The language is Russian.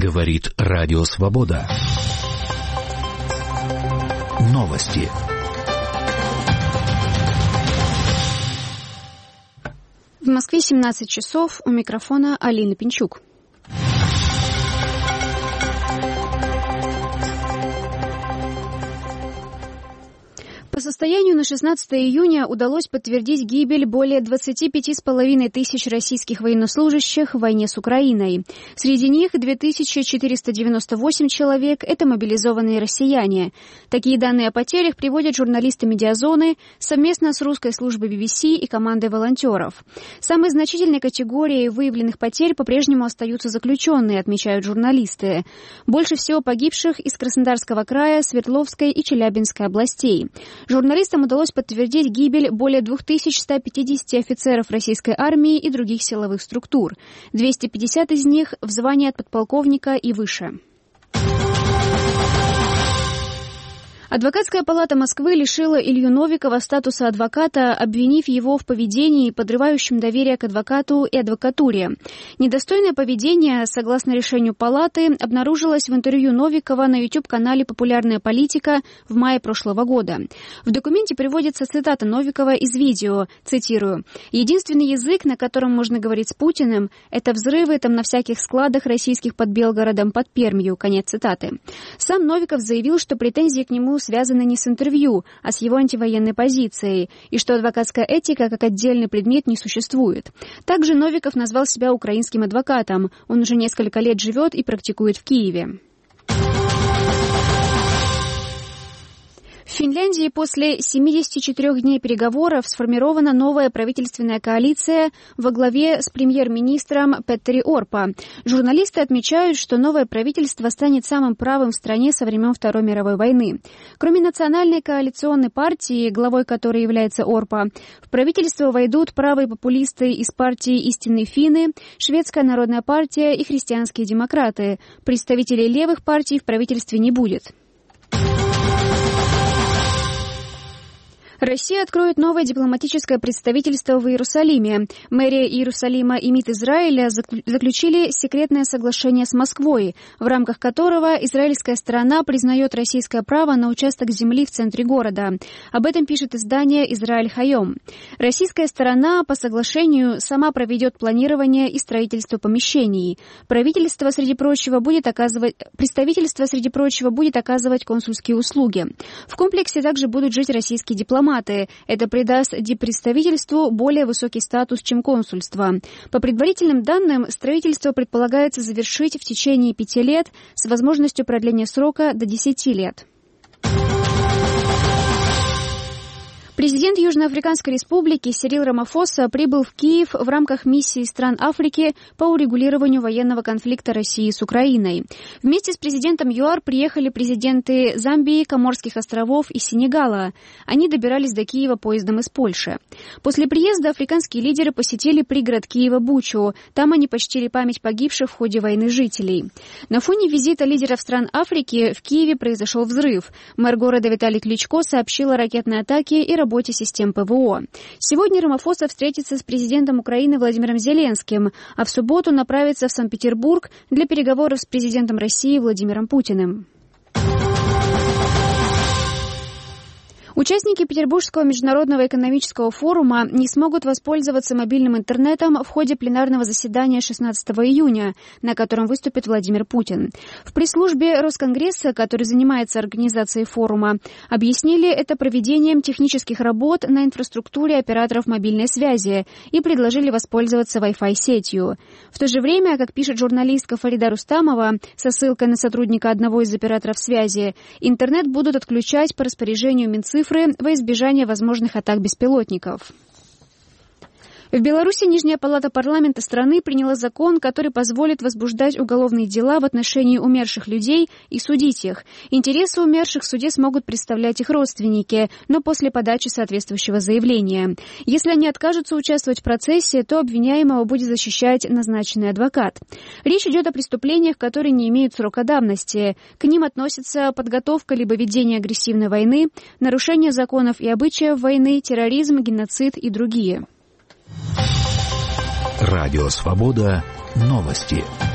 Говорит Радио Свобода. Новости. В Москве 17 часов. У микрофона Алина Пинчук. По состоянию на 16 июня удалось подтвердить гибель более 25,5 тысяч российских военнослужащих в войне с Украиной. Среди них 2498 человек – это мобилизованные россияне. Такие данные о потерях приводят журналисты «Медиазоны» совместно с русской службой BBC и командой волонтеров. Самой значительной категорией выявленных потерь по-прежнему остаются заключенные, отмечают журналисты. Больше всего погибших из Краснодарского края, Свердловской и Челябинской областей. Журналистам удалось подтвердить гибель более 2150 офицеров российской армии и других силовых структур. 250 из них в звании от подполковника и выше. Адвокатская палата Москвы лишила Илью Новикова статуса адвоката, обвинив его в поведении, подрывающем доверие к адвокату и адвокатуре. Недостойное поведение, согласно решению палаты, обнаружилось в интервью Новикова на YouTube-канале «Популярная политика» в мае прошлого года. В документе приводится цитата Новикова из видео, цитирую: «Единственный язык, на котором можно говорить с Путиным, это взрывы там на всяких складах российских под Белгородом, под Пермью», конец цитаты. Сам Новиков заявил, что претензии к нему связаны не с интервью, а с его антивоенной позицией, и что адвокатская этика как отдельный предмет не существует. Также Новиков назвал себя украинским адвокатом. Он уже несколько лет живет и практикует в Киеве. В Финляндии после 74 дней переговоров сформирована новая правительственная коалиция во главе с премьер-министром Петтери Орпо. Журналисты отмечают, что новое правительство станет самым правым в стране со времен Второй мировой войны. Кроме национальной коалиционной партии, главой которой является Орпо, в правительство войдут правые популисты из партии «Истинные финны», Шведская народная партия и христианские демократы. Представителей левых партий в правительстве не будет. Россия откроет новое дипломатическое представительство в Иерусалиме. Мэрия Иерусалима и МИД Израиля заключили секретное соглашение с Москвой, в рамках которого израильская сторона признает российское право на участок земли в центре города. Об этом пишет издание «Израиль Хайом». Российская сторона по соглашению сама проведет планирование и строительство помещений. Представительство, среди прочего, будет оказывать консульские услуги. В комплексе также будут жить российские дипломаты. Это придаст диппредставительству более высокий статус, чем консульство. По предварительным данным, строительство предполагается завершить в течение 5 лет с возможностью продления срока до 10 лет. Президент Южноафриканской республики Сирил Рамафоса прибыл в Киев в рамках миссии стран Африки по урегулированию военного конфликта России с Украиной. Вместе с президентом ЮАР приехали президенты Замбии, Коморских островов и Сенегала. Они добирались до Киева поездом из Польши. После приезда африканские лидеры посетили пригород Киева Бучу. Там они почтили память погибших в ходе войны жителей. На фоне визита лидеров стран Африки в Киеве произошел взрыв. Мэр города Виталий Кличко сообщил о ракетной атаке и работе систем ПВО. Сегодня Рамафоса встретится с президентом Украины Владимиром Зеленским, а в субботу направится в Санкт-Петербург для переговоров с президентом России Владимиром Путиным. Участники Петербургского международного экономического форума не смогут воспользоваться мобильным интернетом в ходе пленарного заседания 16 июня, на котором выступит Владимир Путин. В пресс-службе Росконгресса, который занимается организацией форума, объяснили это проведением технических работ на инфраструктуре операторов мобильной связи и предложили воспользоваться Wi-Fi сетью. В то же время, как пишет журналистка Фарида Рустамова со ссылкой на сотрудника одного из операторов связи, интернет будут отключать по распоряжению Минцифры во избежание возможных атак беспилотников. В Беларуси Нижняя палата парламента страны приняла закон, который позволит возбуждать уголовные дела в отношении умерших людей и судить их. Интересы умерших в суде смогут представлять их родственники, но после подачи соответствующего заявления. Если они откажутся участвовать в процессе, то обвиняемого будет защищать назначенный адвокат. Речь идет о преступлениях, которые не имеют срока давности. К ним относятся подготовка либо ведение агрессивной войны, нарушение законов и обычаев войны, терроризм, геноцид и другие. Радио Свобода. Новости.